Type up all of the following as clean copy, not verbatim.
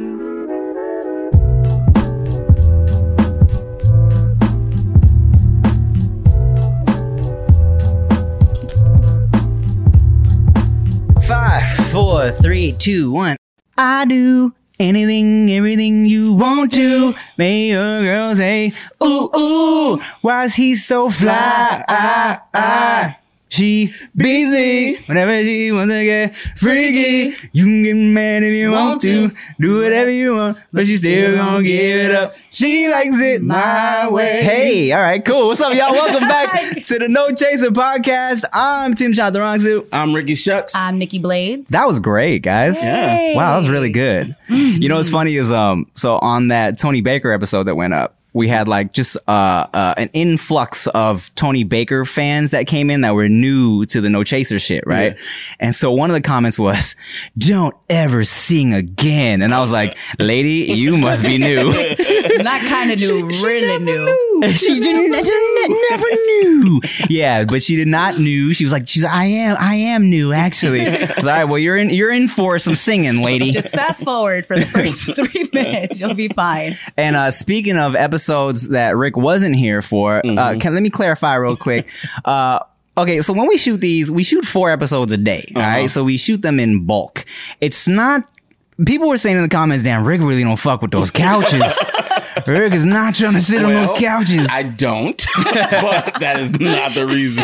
Five, 4, 3, 2, 1. I do anything, everything you want to. Make your girl say, ooh, ooh, why is he so fly? She beats me whenever she wants to get freaky. You can get mad if you want to, do whatever you want, but she still gonna give it up. She likes it my way. Hey, all right, cool. What's up, y'all? Welcome back to the No Chaser podcast. I'm Tim Chantarangsu. I'm Ricky Shucks. I'm Nikki Blades. That was great, guys. Yeah. Wow, that was really good. You know what's funny is so on that Tony Baker episode that went up, we had like just an influx of Tony Baker fans that came in that were new to the No Chaser shit, right? Yeah. And so one of the comments was, "Don't ever sing again." And I was like, "Lady, you must be new." Not kind of new, really new. She never knew. Yeah, but she did not knew. She's like, I am new, actually. I was, all right, well, you're in for some singing, lady. Just fast forward for the first 3 minutes. You'll be fine. And speaking of episodes that Rick wasn't here for, let me clarify real quick. Okay, so when we shoot these, we shoot 4 episodes a day, all right? So we shoot them in bulk. It's not... People were saying in the comments, damn, Rick really don't fuck with those couches. Rick is not trying to sit on those couches. I don't, but that is not the reason.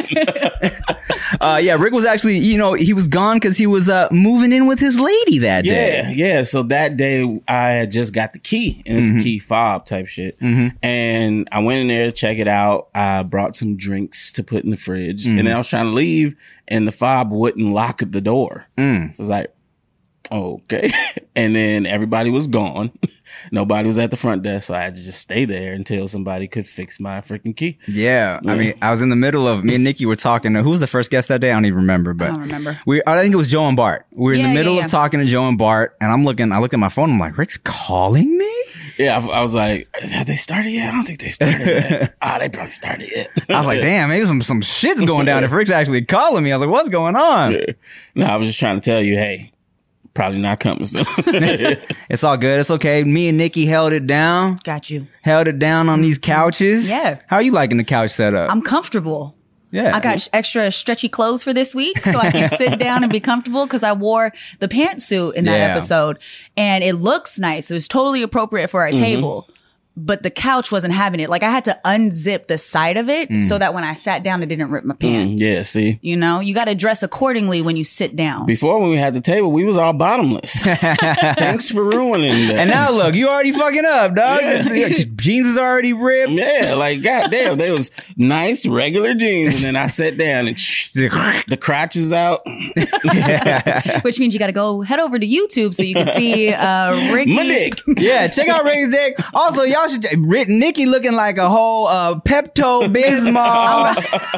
Yeah, Rick was actually, he was gone because he was moving in with his lady that day. Yeah. So that day I had just got the key, and it's a key fob type shit. And I went in there to check it out. I brought some drinks to put in the fridge, and then I was trying to leave, and the fob wouldn't lock the door. So I was like, okay. And then everybody was gone. Nobody was at the front desk, so I had to just stay there until somebody could fix my freaking key. Yeah. I mean, I was in the middle of, me and Nikki were talking. Who was the first guest that day? I don't even remember. But I don't remember. I think it was Joe and Bart. We were in the middle of talking to Joe and Bart, and I looked at my phone. I'm like, Rick's calling me? Yeah, I was like, have they started yet? I don't think they started yet. They probably started yet. I was like, damn, maybe some shit's going down if Rick's actually calling me. I was like, what's going on? Yeah. No, I was just trying to tell you, hey, probably not coming soon. It's all good. It's okay. Me and Nikki held it down. Got you. Held it down on these couches. Yeah. How are you liking the couch setup? I'm comfortable. Yeah. I got extra stretchy clothes for this week so I can sit down and be comfortable because I wore the pantsuit in that episode and it looks nice. It was totally appropriate for our table. But the couch wasn't having it. Like I had to unzip the side of it so that when I sat down, it didn't rip my pants. Yeah, see? You know, you got to dress accordingly when you sit down. Before when we had the table, we was all bottomless. Thanks for ruining that. And now look, you already fucking up, dog. Yeah. Jeans is already ripped. Yeah, like goddamn, they was nice regular jeans, and then I sat down and the crotch is out. Which means you got to go head over to YouTube so you can see Ricky's. My dick. Yeah, check out Ricky's dick. Also, y'all should Nikki looking like a whole Pepto Bismol.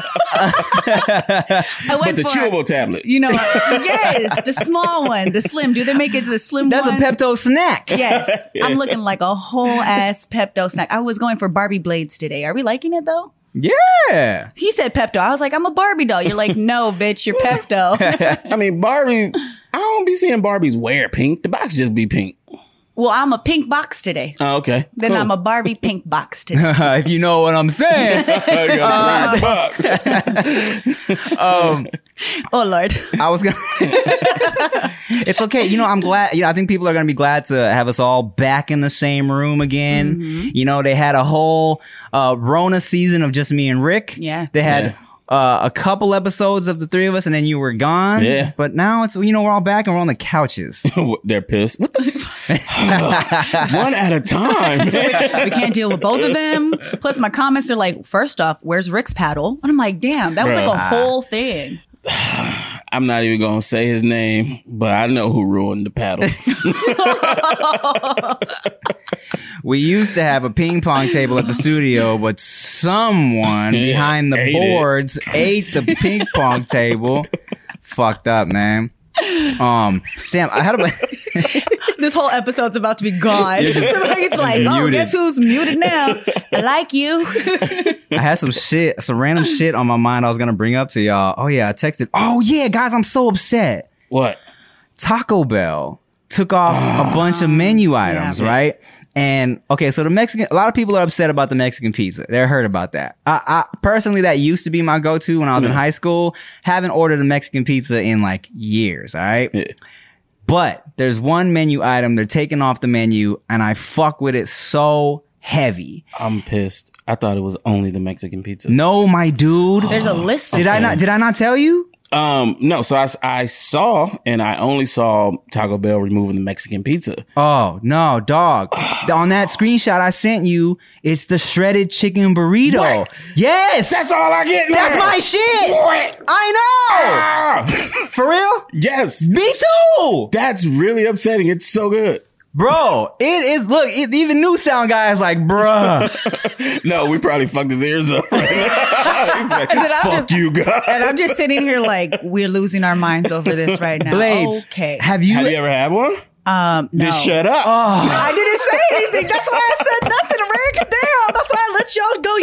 But the chewable tablet. You know, yes, the small one, the slim. Do they make it to the slim That's one? a Pepto snack. Yes. I'm looking like a whole ass Pepto snack. I was going for Barbie Blades today. Are we liking it though? Yeah. He said Pepto. I was like, I'm a Barbie doll. You're like, no, bitch, you're Pepto. I mean, Barbie, I don't be seeing Barbies wear pink. The box just be pink. Well, I'm a pink box today. Oh, okay. Then cool. I'm a Barbie pink box today. If you know what I'm saying. I got a box. Oh, Lord. I was gonna. It's okay. You know, I'm glad. I think people are gonna be glad to have us all back in the same room again. You know, they had a whole Rona season of just me and Rick. Yeah. They had a couple episodes of the three of us, and then you were gone. Yeah. But now it's, we're all back and we're on the couches. They're pissed. What the one at a time. We can't deal with both of them. Plus, my comments are like, first off, where's Rick's paddle? And I'm like, damn, that was like a whole thing. I'm not even going to say his name, but I know who ruined the paddle. We used to have a ping pong table at the studio, but someone behind the boards ate the ping pong table. Fucked up, man. Damn, I had a... This whole episode's about to be gone. Somebody's like, oh, muted. Guess who's muted now? I like you. I had some random shit on my mind I was going to bring up to y'all. Oh, yeah, I texted. Oh, yeah, guys, I'm so upset. What? Taco Bell took off a bunch of menu items, right? And okay, so a lot of people are upset about the Mexican pizza. They're hurt about that. I personally, that used to be my go-to when I was in high school. Haven't ordered a Mexican pizza in like years, all right? Yeah. But there's one menu item they're taking off the menu, and I fuck with it so heavy. I'm pissed. I thought it was only the Mexican pizza. No, my dude. There's a list. Did I not tell you? No, so I saw, and I only saw Taco Bell removing the Mexican pizza. Oh, no, dog. On that screenshot I sent you, it's the shredded chicken burrito. What? Yes! That's all I get now. That's my shit! What? I know! For real? Yes. Me too! That's really upsetting. It's so good. Bro, it is. Look, even new sound guy is like, bruh. No, we probably fucked his ears up. He's like, fuck you, God. And I'm just sitting here like, we're losing our minds over this right now. Blades, okay. Have you ever had one? No. Then shut up. I didn't say anything. That's why I said nothing to break it down. That's why I let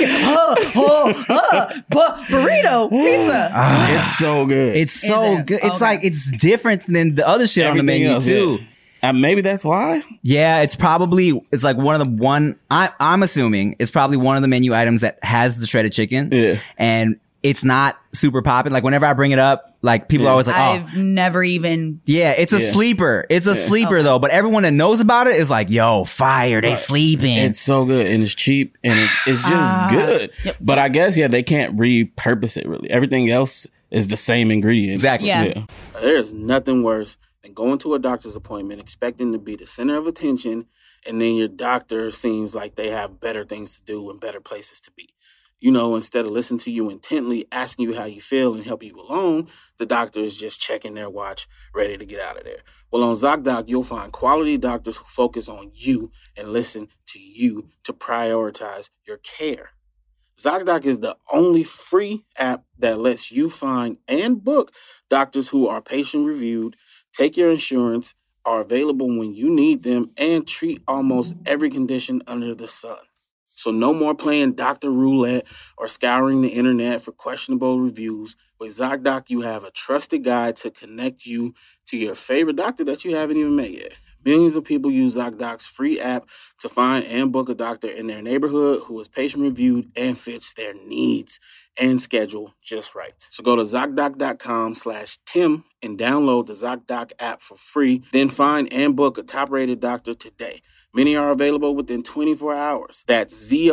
y'all go. But burrito pizza. It's so good. It's so good. It's like, it's different than the other shit Everything on the menu else, too. Yeah. Maybe that's why. Yeah, it's like I'm assuming it's probably one of the menu items that has the shredded chicken. Yeah. And it's not super popping. Like whenever I bring it up, like people are always like, I've never even. Yeah, it's a sleeper. It's a sleeper though. But everyone that knows about it is like, yo, fire, they sleeping. It's so good and it's cheap and it's just good. Yep. But I guess, they can't repurpose it really. Everything else is the same ingredients. Exactly. Yeah. There's nothing worse than going to a doctor's appointment expecting to be the center of attention, and then your doctor seems like they have better things to do and better places to be. Instead of listening to you intently, asking you how you feel and help you along, the doctor is just checking their watch, ready to get out of there. Well, on ZocDoc, you'll find quality doctors who focus on you and listen to you to prioritize your care. ZocDoc is the only free app that lets you find and book doctors who are patient-reviewed, take your insurance, are available when you need them, and treat almost every condition under the sun. So no more playing doctor roulette or scouring the internet for questionable reviews. With ZocDoc, you have a trusted guide to connect you to your favorite doctor that you haven't even met yet. Millions of people use ZocDoc's free app to find and book a doctor in their neighborhood who is patient-reviewed and fits their needs and schedule just right. So go to ZocDoc.com/Tim and download the ZocDoc app for free. Then find and book a top-rated doctor today. Many are available within 24 hours. That's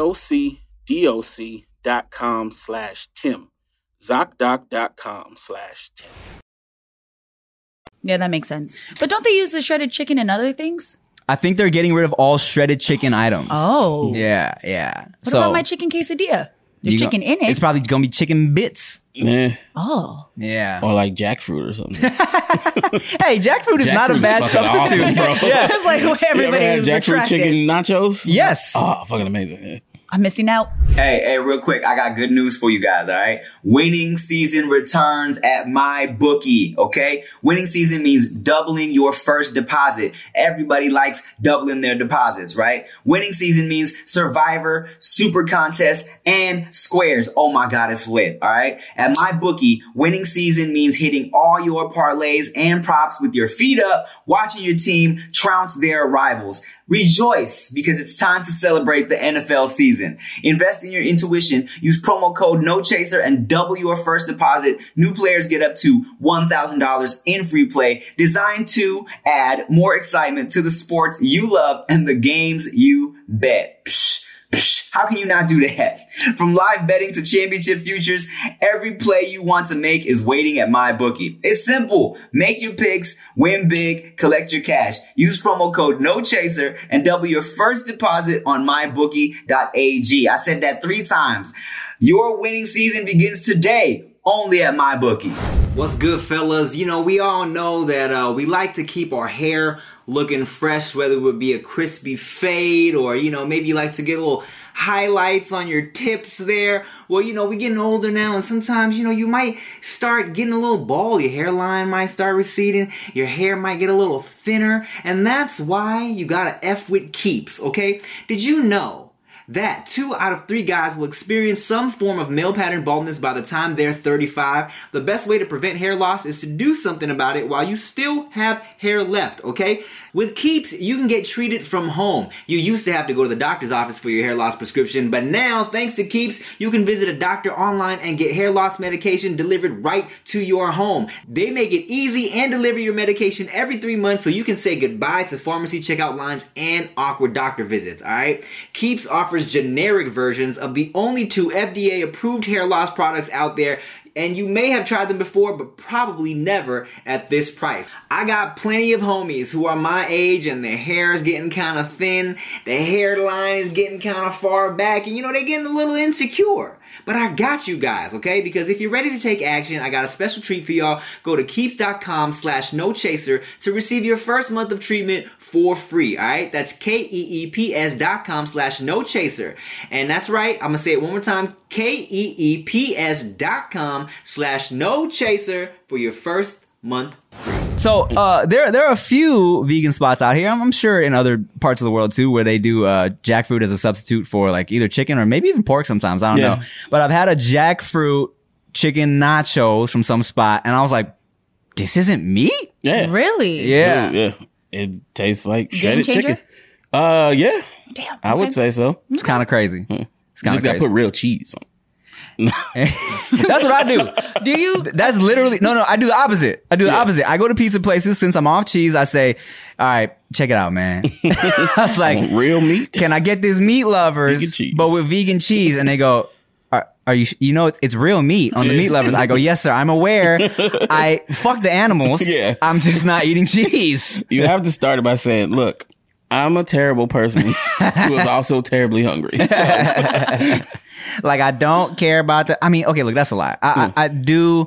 ZocDoc.com/Tim. ZocDoc.com/Tim. Yeah, that makes sense. But don't they use the shredded chicken and other things? I think they're getting rid of all shredded chicken items. Oh. Yeah. What about my chicken quesadilla? There's chicken in it. It's probably going to be chicken bits. Yeah. Oh. Yeah. Or like jackfruit or something. Hey, jackfruit is not a bad substitute. Awesome, bro. Yeah. It's like everybody had jackfruit chicken nachos? Yes. Oh, fucking amazing. Yeah. I'm missing out. Hey, real quick. I got good news for you guys, all right? Winning season returns at MyBookie, okay? Winning season means doubling your first deposit. Everybody likes doubling their deposits, right? Winning season means Survivor, Super Contest, and Squares. Oh my God, it's lit, all right? At MyBookie, winning season means hitting all your parlays and props with your feet up, watching your team trounce their rivals. Rejoice, because it's time to celebrate the NFL season. Invest in your intuition. Use promo code NOCHASER and double your first deposit. New players get up to $1,000 in free play, designed to add more excitement to the sports you love and the games you bet. Psh. How can you not do that? From live betting to championship futures, every play you want to make is waiting at MyBookie. It's simple. Make your picks, win big, collect your cash. Use promo code NOCHASER and double your first deposit on mybookie.ag. I said that 3 times. Your winning season begins today, only at MyBookie. What's good, fellas? We all know that we like to keep our hair looking fresh, whether it would be a crispy fade or, maybe you like to get a little highlights on your tips there. Well, we're getting older now, and sometimes, you might start getting a little bald. Your hairline might start receding. Your hair might get a little thinner, and that's why you gotta F with Keeps, okay? Did you know that 2 out of 3 guys will experience some form of male pattern baldness by the time they're 35. The best way to prevent hair loss is to do something about it while you still have hair left, okay? With Keeps, you can get treated from home. You used to have to go to the doctor's office for your hair loss prescription, but now, thanks to Keeps, you can visit a doctor online and get hair loss medication delivered right to your home. They make it easy and deliver your medication every 3 months so you can say goodbye to pharmacy checkout lines and awkward doctor visits, alright? Keeps offers generic versions of the only 2 FDA-approved hair loss products out there, and you may have tried them before, but probably never at this price. I got plenty of homies who are my age and their hair is getting kind of thin, their hairline is getting kind of far back, and they're getting a little insecure. But I got you guys, okay? Because if you're ready to take action, I got a special treat for y'all. Go to keeps.com/nochaser to receive your first month of treatment for free, alright? That's KEEPS.com/nochaser. And that's right, I'm gonna say it one more time, KEEPS.com/nochaser for your first month free. So there are a few vegan spots out here. I'm sure in other parts of the world too, where they do jackfruit as a substitute for like either chicken or maybe even pork sometimes. I don't know. But I've had a jackfruit chicken nachos from some spot, and I was like, this isn't meat? Yeah. Really? Yeah. Yeah. It tastes like Game shredded changer? chicken. Yeah. Damn. I would say so. It's kind of crazy. It's kind Just of gotta crazy. put real cheese on. That's what I do. Do you? That's literally no. I do the opposite. I go to pizza places. Since I'm off cheese, I say, all right, check it out, man. I was like, Real meat? can I get this meat lovers, Vegan cheese. but with vegan cheese? And they go, are you, it's real meat on the meat lovers. I go, yes, sir. I'm aware. I fuck the animals. Yeah. I'm just not eating cheese. You have to start it by saying, look, I'm a terrible person who is also terribly hungry. So. Like, I don't care about the, I mean, okay, look, that's a lie. I do.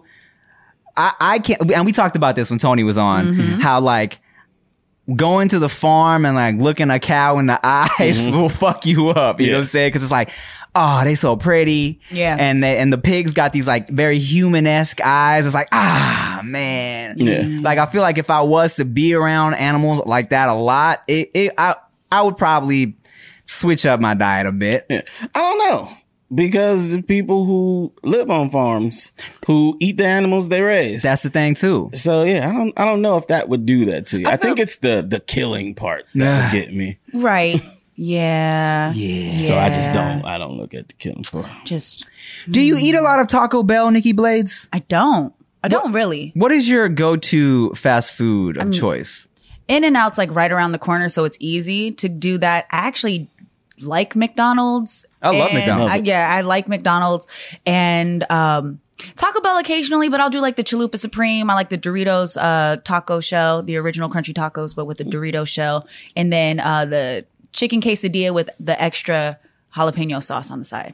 I can't, and we talked about this when Tony was on, how like going to the farm and like looking a cow in the eyes will fuck you up. You know what I'm saying? Cause it's like, oh, they so pretty. Yeah. And the pigs got these like very human-esque eyes. It's like, man. Yeah. Like, I feel like if I was to be around animals like that a lot, I would probably switch up my diet a bit. Yeah. I don't know. Because the people who live on farms, who eat the animals they raise. That's the thing too. So yeah, I don't know if that would do that to you. I think it's the killing part that would get me. Right. Yeah. Yeah. So I don't look at the killing part. Just. Do you eat a lot of Taco Bell, Nikki Blades? I don't really. What is your go-to fast food of choice? In-N-Out's like right around the corner, so it's easy to do that. I actually like McDonald's. I love McDonald's. I like McDonald's and Taco Bell occasionally, but I'll do like the Chalupa Supreme. I like the Doritos taco shell, the original crunchy tacos, but with the Dorito shell, and then the chicken quesadilla with the extra jalapeno sauce on the side.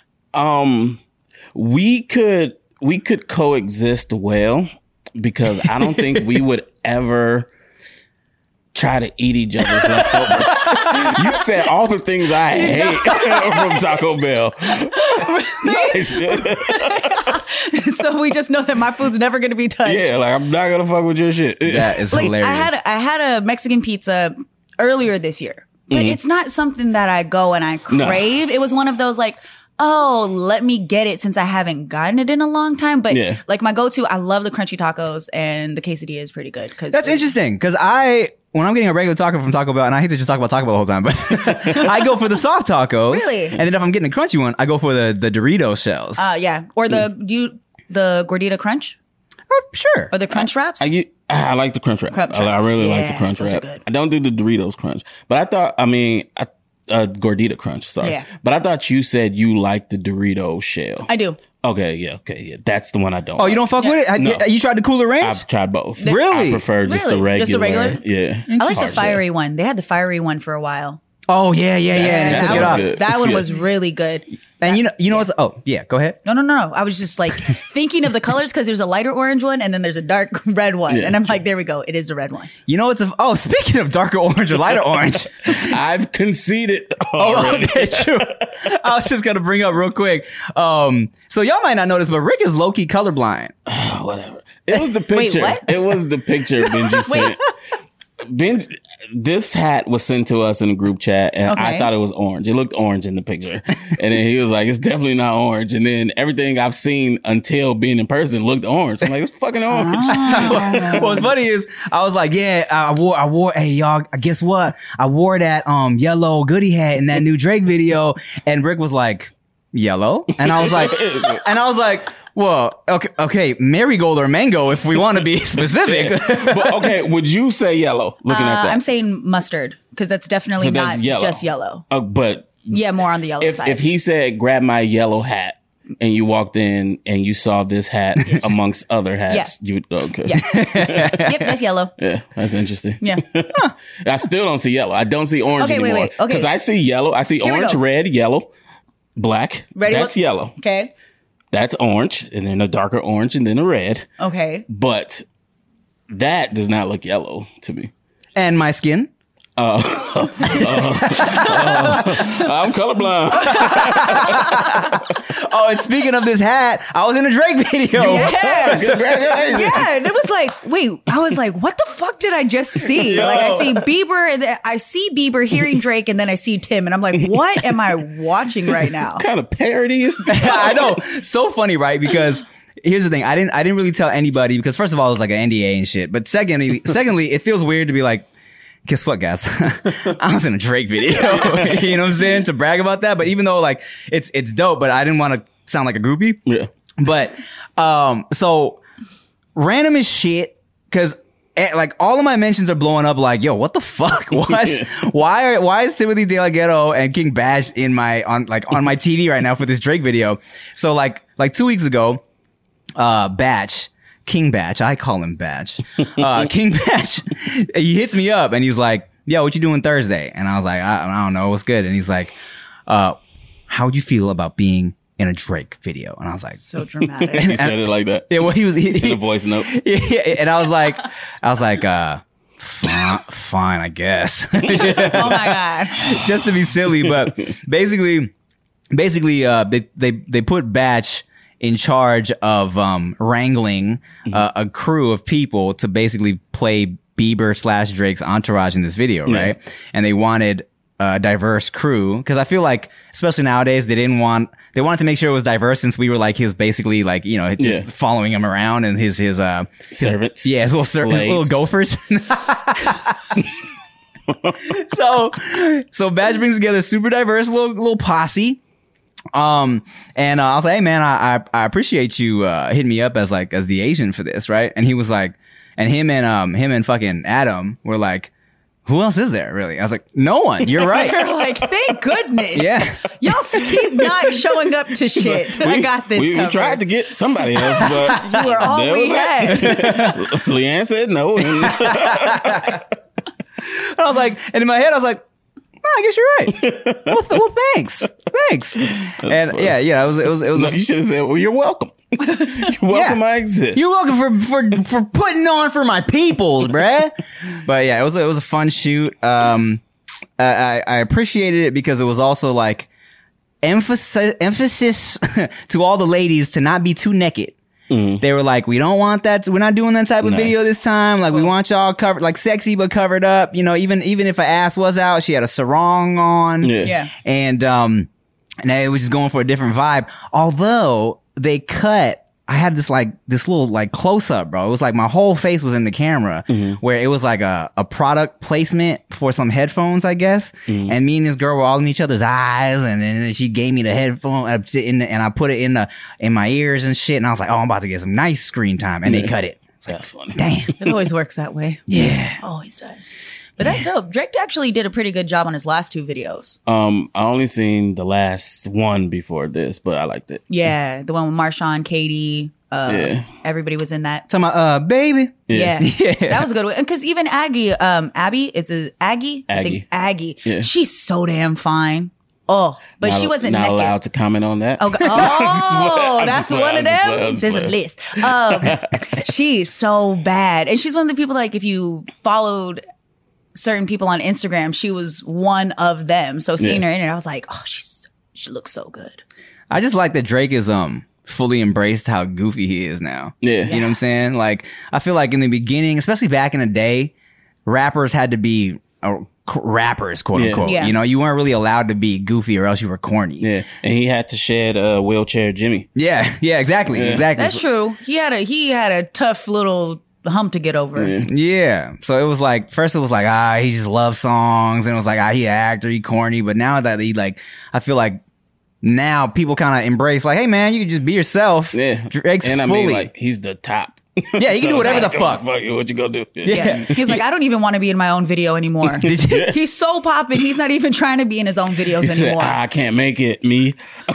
We could coexist well because I don't think we would ever try to eat each other's leftovers. You said all the things I hate from Taco Bell. Nice. So we just know that my food's never going to be touched. Yeah, like I'm not gonna fuck with your shit. That is Like hilarious. I had a Mexican pizza earlier this year, but it's not something that I go and I crave. It was one of those like, oh, let me get it since I haven't gotten it in a long time. But like my go-to, I love the crunchy tacos and the quesadilla is pretty good. That's interesting because when I'm getting a regular taco from Taco Bell, and I hate to just talk about Taco Bell the whole time, but I go for the soft tacos. Really? And then if I'm getting a crunchy one, I go for the Dorito shells. Yeah. Or the Gordita Crunch Sure. or the Crunch Wraps. I like the crunch wrap. I really like the crunch those are wrap. good. I don't do the Doritos crunch, but Gordita crunch. Sorry, Yeah. but I thought you said you like the Dorito shell. I do. Okay, that's the one I don't. Oh, you don't fuck with it? No. You tried the Cooler Ranch? I've tried both. Really? I prefer just Really? the regular. Just the regular? Yeah. I like the Hard fiery one. They had the fiery one for a while. Oh, yeah. And they took it off. That one was really good. And you know what's, oh, yeah, go ahead. No. I was just like thinking of the colors because there's a lighter orange one and then there's a dark red one. Yeah. And I'm like, there we go. It is the red one. You know what's speaking of darker orange or lighter orange. I've conceded. Oh, okay, true. I was just going to bring up real quick. So y'all might not notice, but Rick is low-key colorblind. Whatever. It was the picture. Wait, what? It was the picture Benji sent. this hat was sent to us in a group chat, and I thought it was orange. It looked orange in the picture, and then he was like, "It's definitely not orange." And then everything I've seen until being in person looked orange. I'm like, "It's fucking orange." What's funny is I was like, "Yeah, I wore. Hey y'all, guess what? I wore that yellow Goody hat in that new Drake video." And Rick was like, "Yellow," and I was like. Well, okay, marigold or mango if we want to be specific. But okay, would you say yellow? Looking at that, I'm saying mustard because that's definitely not just yellow. But yeah, more on the yellow side. If he said, "Grab my yellow hat," and you walked in and you saw this hat amongst other hats, you would okay. Yeah. Yep, that's yellow. Yeah, that's interesting. Yeah. I still don't see yellow. I don't see orange anymore. Wait. Okay. Because I see yellow. I see orange, red, yellow, black. Ready? That's yellow. Okay. That's orange, and then a darker orange, and then a red. Okay. But that does not look yellow to me. And my skin? I'm colorblind. Oh, and speaking of this hat, I was in a Drake video. Yeah. Congratulations. Yeah. And it was like, wait, I was like, what the fuck did I just see? Like, I see Bieber, and I see Bieber hearing Drake, and then I see Tim, and I'm like, what am I watching right now? What kind of parody is that? I know. So funny, right? Because here's the thing. I didn't really tell anybody because first of all, it was like an NDA and shit. But secondly, it feels weird to be like, guess what, guys? I was in a Drake video. You know what I'm saying? To brag about that. But even though like it's dope, but I didn't want to sound like a groupie. Yeah. But so random as shit because like all of my mentions are blowing up. Like, yo, what the fuck? Why is Timothy De La Ghetto and King Bash on my TV right now for this Drake video? So like 2 weeks ago, King Batch, I call him Batch. King Batch, he hits me up and he's like, "Yo, what you doing Thursday?" And I was like, I don't know, what's good? And he's like, "How would you feel about being in a Drake video?" And I was like, so dramatic. He said it like that. Yeah, well, he sent a voice note. Yeah, and I was like, fine, I guess. Oh my God. Just to be silly, but basically, they put Batch in charge of wrangling a crew of people to basically play Bieber / Drake's entourage in this video, right? And they wanted a diverse crew because I feel like, especially nowadays, they wanted to make sure it was diverse since we were like his basically like, you know, just following him around and his servants. Yeah, his little gophers. So Batch brings together a super diverse little posse. And I was like, "Hey man, I appreciate you hitting me up as the agent for this, right?" And he was like, and him and fucking Adam were like, "Who else is there, really?" I was like, "No one. You're right." You're like, thank goodness. Yeah. Y'all keep not showing up to shit. I got this. We tried to get somebody else, but You were all we had. Leanne said no. And I was like, and in my head, I was like, "I guess you're right." well, thanks. And funny. yeah, it was. No, you should have said, "Well, you're welcome. You're welcome. I exist. You're welcome for putting on for my peoples, bruh." But yeah, it was a fun shoot. I appreciated it because it was also like emphasis to all the ladies to not be too naked. They were like, "We don't want that. We're not doing that type of video this time. Like, we want y'all covered, like sexy but covered up. You know, even if her ass was out, she had a sarong on. Yeah. And it was just going for a different vibe. Although they cut, I had this little like close up, bro. It was like my whole face was in the camera, where it was like a product placement for some headphones, I guess. And me and this girl were all in each other's eyes, and then she gave me the headphone, and I put it in my ears and shit. And I was like, "Oh, I'm about to get some nice screen time," and they cut it. That's funny. Damn. It always works that way. Yeah. Always does. But that's dope. Drake actually did a pretty good job on his last 2 videos. I only seen the last one before this, but I liked it. Yeah, the one with Marshawn, Katie, everybody was in that. Talking about baby. Yeah. That was a good one. Because even Aggie, Abby, it's a Aggie? I think Aggie. Yeah. She's so damn fine. Oh, but she wasn't not naked. allowed to comment on that. Oh, that's one of them. There's a list. She's so bad, and she's one of the people like if you followed certain people on Instagram, she was one of them. So seeing her in it, I was like, oh, she looks so good. I just like that Drake is fully embraced how goofy he is now. Yeah. You know what I'm saying? Like, I feel like in the beginning, especially back in the day, rappers had to be rappers, quote unquote. Yeah. You know, you weren't really allowed to be goofy or else you were corny. Yeah, and he had to shed wheelchair Jimmy. Yeah, exactly. That's true. He had a tough little hump to get over. Yeah. So it was like, first it was like, he just loves songs. And it was like, he an actor, he corny. But now that he like, I feel like now people kind of embrace like, hey man, you can just be yourself. Yeah. Drake's and I fully. mean, like, he's the top. Yeah, he can do whatever the fuck. What you gonna do? Yeah. He's like, I don't even want to be in my own video anymore. Did you? He's so popping. He's not even trying to be in his own videos He said, anymore. I can't make it, me.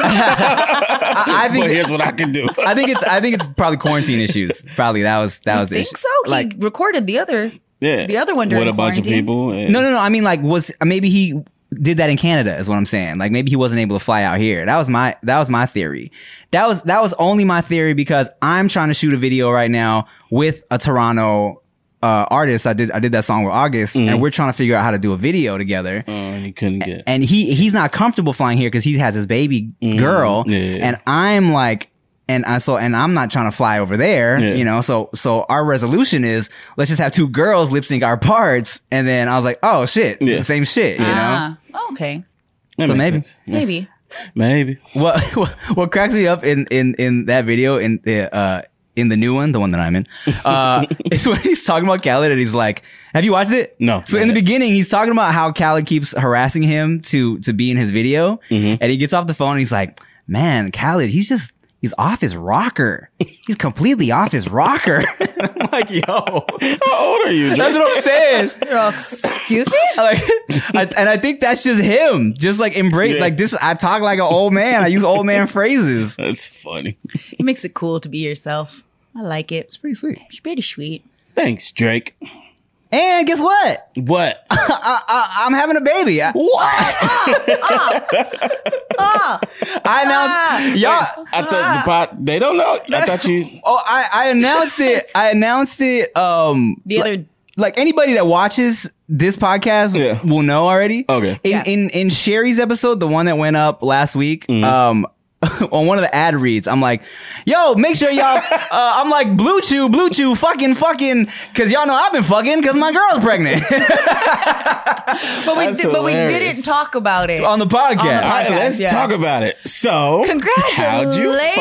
I think But here's what I can do. I think it's probably quarantine issues. Probably that was the think issue. so? Like, He recorded the other one during with a bunch of quarantine. people. And no. I mean, like, maybe he did that in Canada is what I'm saying. Like maybe he wasn't able to fly out here. That was my theory. That was only my theory because I'm trying to shoot a video right now with a Toronto artist. I did that song with August, and we're trying to figure out how to do a video together. and he couldn't get. And he's not comfortable flying here because he has his baby girl, and I'm like. And I'm not trying to fly over there, you know. So our resolution is let's just have two girls lip sync our parts, and then I was like, oh shit, it's the same shit, you know. Okay. That so makes maybe. sense. Yeah. Maybe. What cracks me up in that video in the new one, the one that I'm in, is when he's talking about Khaled and he's like, have you watched it? No. So in the beginning, he's talking about how Khaled keeps harassing him to be in his video, and he gets off the phone and he's like, man, Khaled, he's off his rocker. He's completely off his rocker. I'm like, yo. How old are you, Drake? That's what I'm saying. Excuse me? And I think that's just him. Just like embrace, like this, I talk like an old man. I use old man phrases. That's funny. It makes it cool to be yourself. I like it. It's pretty sweet. It's pretty sweet. Thanks, Drake. And guess what? What? I'm having a baby. What? I announced, y'all. I thought the pot. They don't know. I thought you. Oh, I announced it. The other like anybody that watches this podcast will know already. Okay. In Sherry's episode, the one that went up last week, on one of the ad reads, I'm like, yo, make sure y'all, I'm like, Blue Chew, fucking, cause y'all know I've been fucking cause my girl's pregnant. but we didn't talk about it on the podcast. All right, let's talk about it. So, congratulations.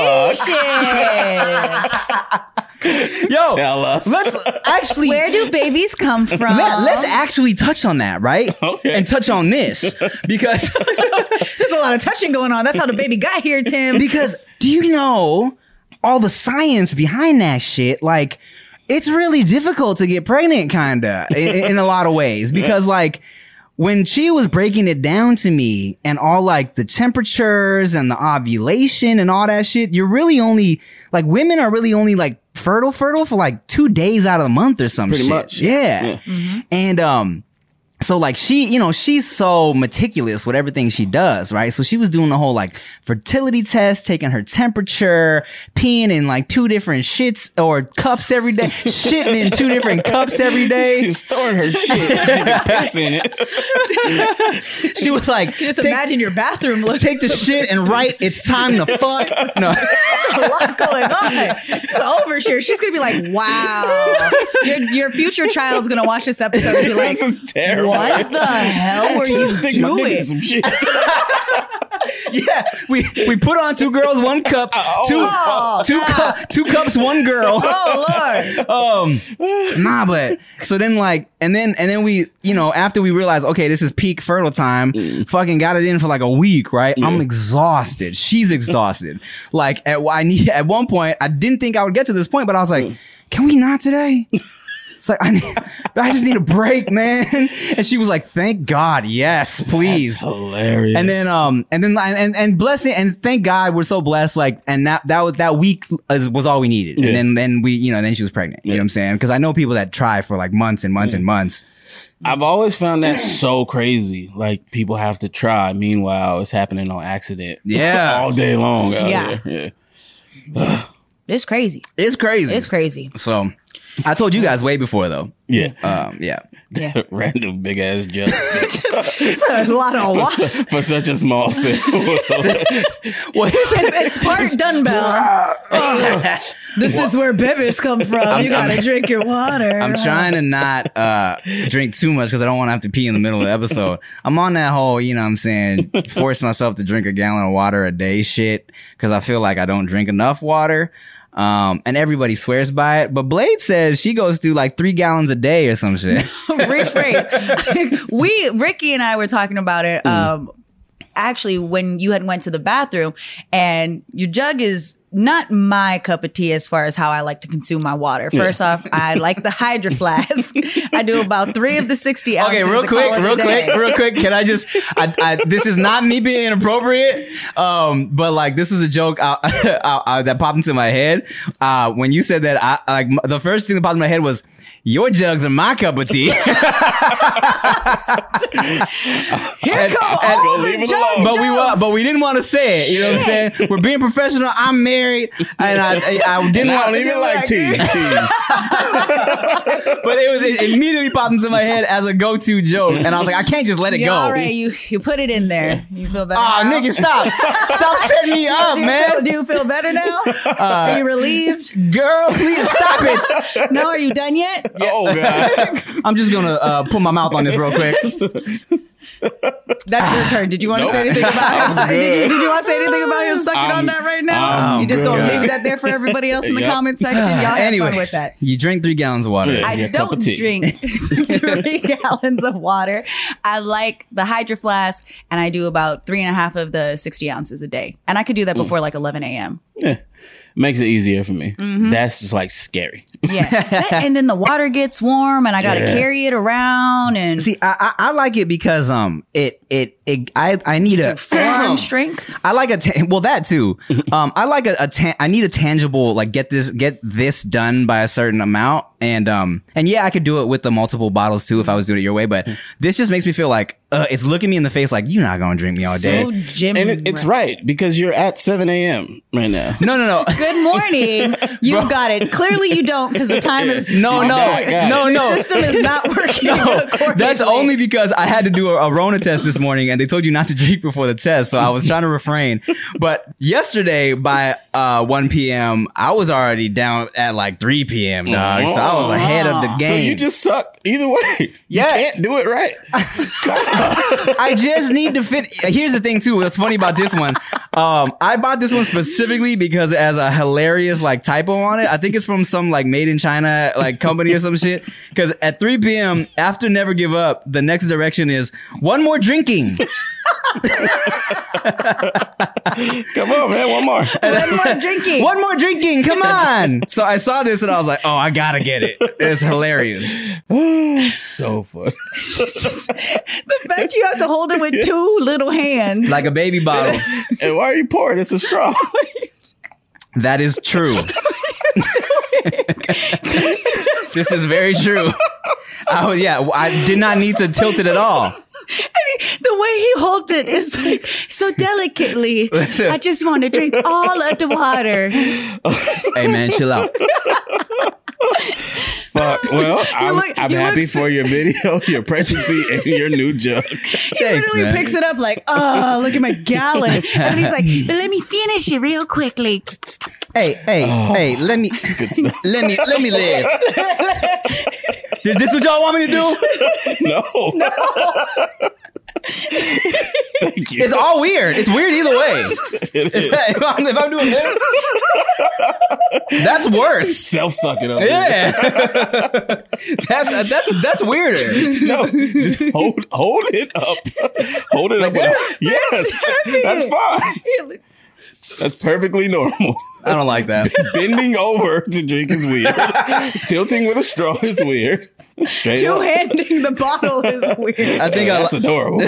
Yo, tell us. let's actually. Where do babies come from? Let's actually touch on that, right? Okay. And touch on this because there's a lot of touching going on. That's how the baby got here, Tim. Because do you know all the science behind that shit? Like, it's really difficult to get pregnant, kinda, in a lot of ways. Because like, when she was breaking it down to me and all like the temperatures and the ovulation and all that shit, you're really only like women are really only like fertile for like 2 days out of the month or some Pretty shit. much. Yeah. Mm-hmm. And so like she's so meticulous with everything she does, right? So she was doing the whole like fertility test, taking her temperature, peeing in like 2 different shits or cups every day, shitting in 2 different cups every day. She's storing her shit. She can piss in it. She was like, just imagine your bathroom looks. take the shit and write, it's time to fuck. No. a lot going on. The overshare. She's gonna be like, wow. Your future child's gonna watch this episode and be like, This is terrible. what the hell were you Stick my dick in doing? some shit. Yeah, we put on 2 girls, 1 cup, two cups, 1 girl. Oh Lord. Nah, but so then like, and then we, you know, after we realized, okay, this is peak fertile time, fucking got it in for like a week, right? I'm exhausted. She's exhausted. Like at one point, I didn't think I would get to this point, but I was like, can we not today? It's like, I just need a break, man. And she was like, thank God. Yes, please. That's hilarious. And then blessing, and thank God we're so blessed. Like, and that week was all we needed. Yeah. And then we, you know, then she was pregnant. You know what I'm saying? Cause I know people that try for like months and months and months. I've always found that so crazy. Like people have to try. Meanwhile, it's happening on accident. Yeah. All day long out Yeah. here. Yeah. It's crazy. It's crazy. It's crazy. So I told you guys way before though. Yeah. Yeah. Yeah. Random big ass jug. It's a lot of water. For such a small sample. It's part dumbbell. This is where babies come from. You gotta drink your water. I'm trying to not drink too much because I don't want to have to pee in the middle of the episode. I'm on that whole, you know what I'm saying, force myself to drink a gallon of water a day shit because I feel like I don't drink enough water. And everybody swears by it. But Blade says she goes through like 3 gallons a day or some shit. Rephrase. Ricky and I were talking about it. Actually, when you had went to the bathroom, and your jug is not my cup of tea as far as how I like to consume my water. First off, I like the Hydro Flask. I do about 3 of the 60 ounces. Okay, real quick. Can I just, this is not me being inappropriate. But like, this was a joke that popped into my head. When you said that, the first thing that popped in my head was, your jugs are my cup of tea. Here go all the jugs. But we didn't want to say it. You know what I'm saying? We're being professional. I'm married, and I didn't want to even like teas. But it immediately popped into my head as a go-to joke, and I was like, I can't just let it go. All right, you put it in there. You feel better? Oh, nigga, stop setting me up, man. Do you feel better now? Are you relieved? Girl, please stop it. No, are you done yet? Oh God! I'm just gonna put my mouth on this real quick. That's your turn. Did you want to say anything about him? Did you want to say anything about him sucking on that right now? You just gonna leave that there for everybody else in the comment section? Y'all have fun with that. You drink 3 gallons of water. I don't drink 3 gallons of water. I like the Hydro Flask, and I do about 3.5 of the 60 ounces a day. And I could do that before like 11 a.m. Yeah. Makes it easier for me. That's just like scary. Yeah. And then the water gets warm and I got to carry it around. And see, I like it because I need a forearm strength. I like that too. I like I need a tangible, like get this done by a certain amount. And yeah, I could do it with the multiple bottles too if I was doing it your way. But this just makes me feel like it's looking me in the face like, you're not going to drink me all day. And it's right because you're at 7 a.m. right now. No. Good morning. You got it. Clearly you don't because the time is... No. Your system is not working accordingly. That's only because I had to do a Rona test this morning and they told you not to drink before the test. So I was trying to refrain. But yesterday by 1 p.m., I was already down at like 3 p.m., dog. So I was ahead of the game. So you just suck either way. Yeah. You can't do it right. I just need to fit. Here's the thing too. What's funny about this one? I bought this one specifically because it has a hilarious like typo on it. I think it's from some like made in China like company or some shit. Because at 3 p.m. after Never Give Up, the next direction is one more drinking. Come on, man. One more. One more drinking. Come on. So I saw this and I was like, oh, I gotta get it. It's hilarious. So fun. The fact you have to hold it with 2 little hands. Like a baby bottle. And why are you pouring? It's a straw. That is true. This is very true. I did not need to tilt it at all. The way he holds it is like so delicately. I just want to drink all of the water. Hey man, chill out. Fuck. Well, I'm happy for your video, your pregnancy, and your new jug. He literally picks it up like, oh, look at my gallon. And he's like, but let me finish it real quickly. Hey, let me live. Is this what y'all want me to do? No. Thank you. It's all weird. It's weird either way. If I'm doing this, that's worse. Self-sucking up. Yeah. That's weirder. No, just hold it up. Hold it up. Yes. That's fine. That's perfectly normal. I don't like that. Bending over to drink is weird. Tilting with a straw is weird. Straight up. Two-handing the bottle is weird. I think that's adorable.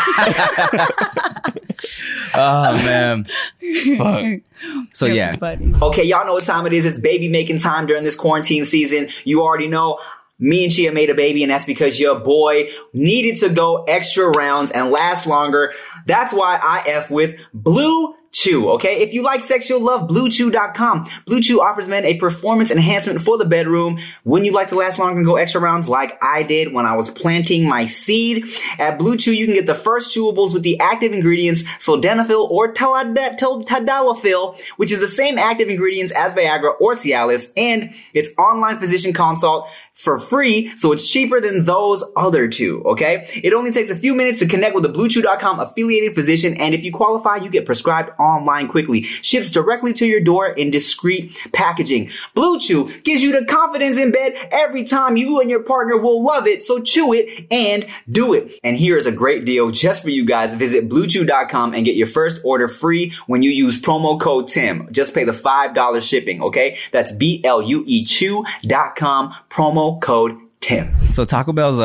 Oh, man. Fuck. So, yeah. Okay, y'all know what time it is. It's baby making time during this quarantine season. You already know. Me and Chia made a baby, and that's because your boy needed to go extra rounds and last longer. That's why I F with Blue Chew, okay? If you like sex, you'll love BlueChew.com. Blue Chew offers men a performance enhancement for the bedroom. Wouldn't you like to last longer and go extra rounds like I did when I was planting my seed? At Blue Chew, you can get the first chewables with the active ingredients sildenafil or tadalafil, which is the same active ingredients as Viagra or Cialis, and it's online physician consult for free, so it's cheaper than those other two, okay? It only takes a few minutes to connect with a BlueChew.com affiliated physician, and if you qualify, you get prescribed online quickly. Ships directly to your door in discreet packaging. Blue Chew gives you the confidence in bed every time. You and your partner will love it, so chew it and do it. And here is a great deal just for you guys. Visit BlueChew.com and get your first order free when you use promo code TIM. Just pay the $5 shipping, okay? That's BLUEChew.com, promo code TIM. So Taco Bell's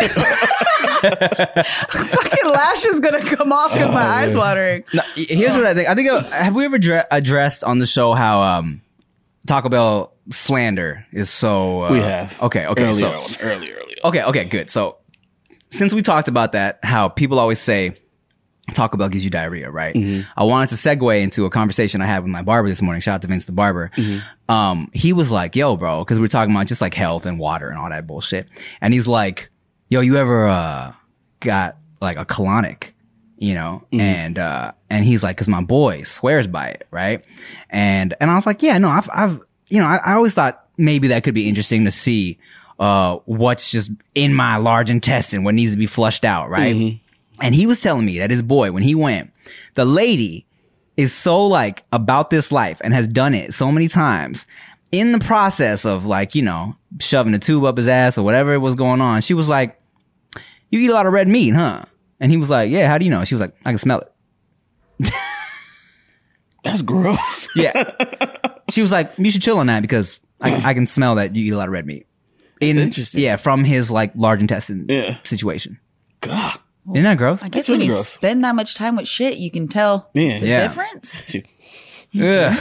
Fucking lash is gonna come off because my eyes watering. No, here's what I think. Have we ever addressed on the show how Taco Bell slander is so? We have. Okay. Earlier. Okay. Good. So since we talked about that, how people always say Taco Bell gives you diarrhea, right? Mm-hmm. I wanted to segue into a conversation I had with my barber this morning. Shout out to Vince the barber. Mm-hmm. He was like, yo, bro, because we were talking about just like health and water and all that bullshit. And he's like, yo, you ever got like a colonic, you know? Mm-hmm. And he's like, because my boy swears by it, right? And I was like, yeah, no, I've you know, I always thought maybe that could be interesting to see what's just in my large intestine, what needs to be flushed out, right? Mm-hmm. And he was telling me that his boy, when he went, the lady is so like about this life and has done it so many times in the process of like, you know, shoving a tube up his ass or whatever was going on. She was like, you eat a lot of red meat, huh? And he was like, yeah, how do you know? She was like, I can smell it. That's gross. Yeah. She was like, you should chill on that because I can smell that you eat a lot of red meat. That's interesting. Yeah, from his like large intestine situation. God. Isn't that gross? I guess That's really when you gross. spend that much time with shit, you can tell the difference. Yeah.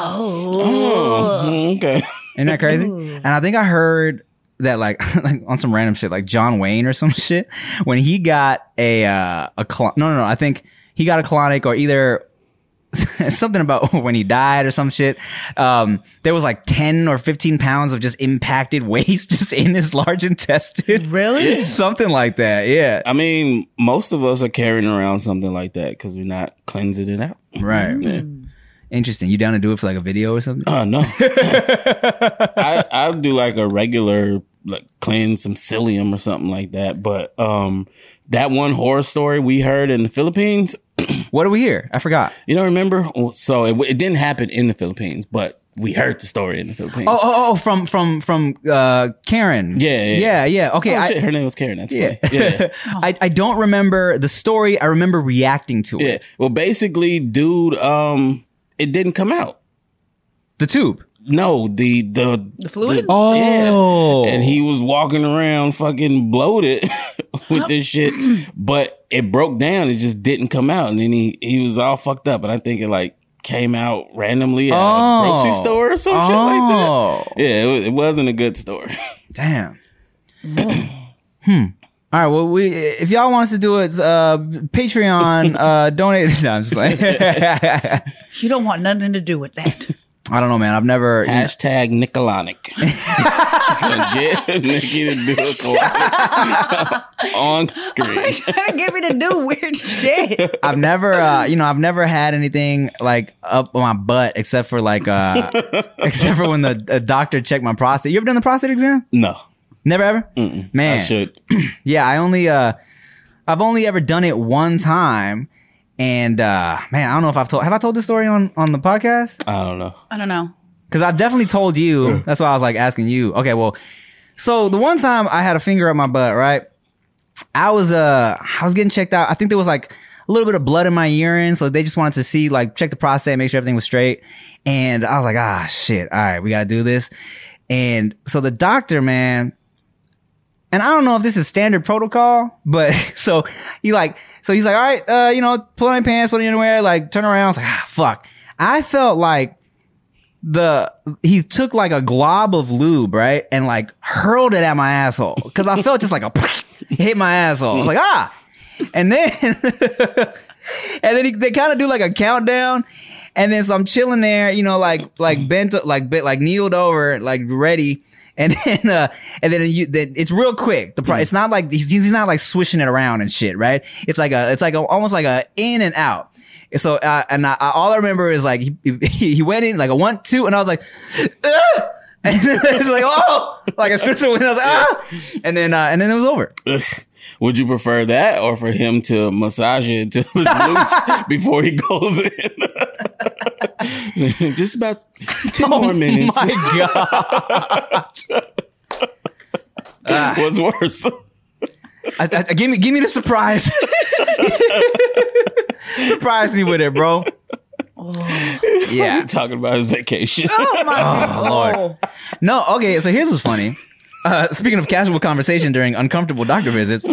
Oh, okay. Isn't that crazy? And I think I heard that like on some random shit, like John Wayne or some shit, when he got I think he got a colonic or either something about when he died or some shit. There was like 10 or 15 pounds of just impacted waste just in his large intestine. Really? Yeah. Something like that. Yeah. I mean, most of us are carrying around something like that because we're not cleansing it out. Right. Yeah. Interesting. You down to do it for like a video or something? No. I'll do like a regular, like cleanse some psyllium or something like that. But that one horror story we heard in the Philippines. What do we hear? I forgot. You don't remember? So it didn't happen in the Philippines, but we heard the story in the Philippines. From Karen. Yeah. Okay. Oh, shit, her name was Karen. That's funny. Yeah. I don't remember the story. I remember reacting to it. Yeah. Well, basically, dude, it didn't come out. The tube. No, the fluid? Oh. Yeah. And he was walking around fucking bloated with this shit, but it broke down. It just didn't come out. And then he was all fucked up. And I think it like came out randomly at a grocery store or some shit like that. Yeah, it wasn't a good story. Damn. All right. Well, if y'all want us to do it, Patreon, donate. No, I'm just like, You don't want nothing to do with that. I don't know, man. I've never. Hashtag Nicolonic. Get Nikki to do a on screen. Trying to get me to do weird shit. I've never, I've never had anything like up on my butt except for like, except for when the doctor checked my prostate. You ever done the prostate exam? No. Never ever? Mm-mm. Man. I should. Yeah, I've only ever done it one time. And, man, I don't know if have I told this story on the podcast? I don't know. I don't know. Cause I've definitely told you. That's why I was like asking you. Okay, well, so the one time I had a finger up my butt, right? I was getting checked out. I think there was like a little bit of blood in my urine. So they just wanted to see, like, check the prostate, make sure everything was straight. And I was like, shit. All right, we got to do this. And so the doctor, man, and I don't know if this is standard protocol, but so he's like, all right, pull on your pants, put it anywhere, like turn around. I was like, fuck. I felt like he took like a glob of lube, right? And like hurled it at my asshole. Cause I felt just like hit my asshole. I was like, and then, And then they kind of do like a countdown. And then so I'm chilling there, you know, like bent, like kneeled over, like ready. And then it's real quick. It's not like he's not like swishing it around and shit, right? It's like almost like a in and out. So all I remember is like he went in like a 1, 2, and I was like, ah! And then it's like, oh, like as soon as it went, I was like, ah, and then it was over. Would you prefer that or for him to massage it until it's loose before he goes in? Just about 10 more minutes. Oh my God. What's worse? Give me the surprise. Surprise me with it, bro. Oh. Yeah. He's talking about his vacation. Oh my God. Lord. No, okay, so here's what's funny. Speaking of casual conversation during uncomfortable doctor visits,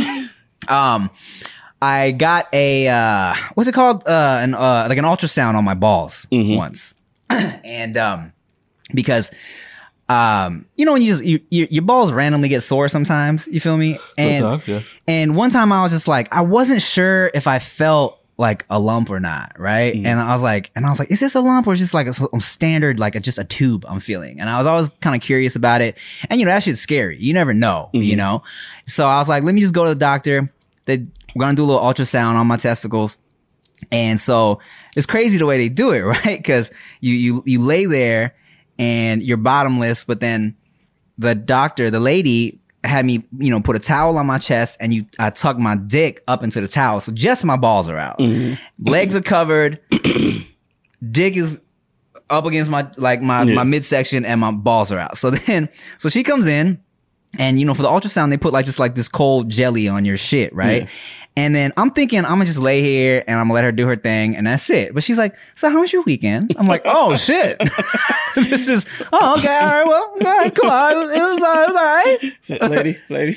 I got a what's it called? Like an ultrasound on my balls once. And because you know when your balls randomly get sore sometimes, you feel me? And one time I was just like, I wasn't sure if I felt like a lump or not, right? And I was like, is this a lump or is this like a standard, like just a tube I'm feeling? And I was always kind of curious about it. And you know, that shit's scary. You never know, you know? So I was like, let me just go to the doctor. We're going to do a little ultrasound on my testicles. And so it's crazy the way they do it, right? Cause you lay there and you're bottomless, but then the doctor, the lady, had me, you know, put a towel on my chest and I tuck my dick up into the towel. So just my balls are out. Legs are covered. Dick is up against my midsection and my balls are out. So she comes in and, you know, for the ultrasound, they put like this cold jelly on your shit, right? Yeah. And then I'm thinking I'm gonna just lay here and I'm gonna let her do her thing and that's it. But she's like, so how was your weekend? I'm like, oh shit. This is, oh, okay, all right, well, all right, cool. It was all right. Lady.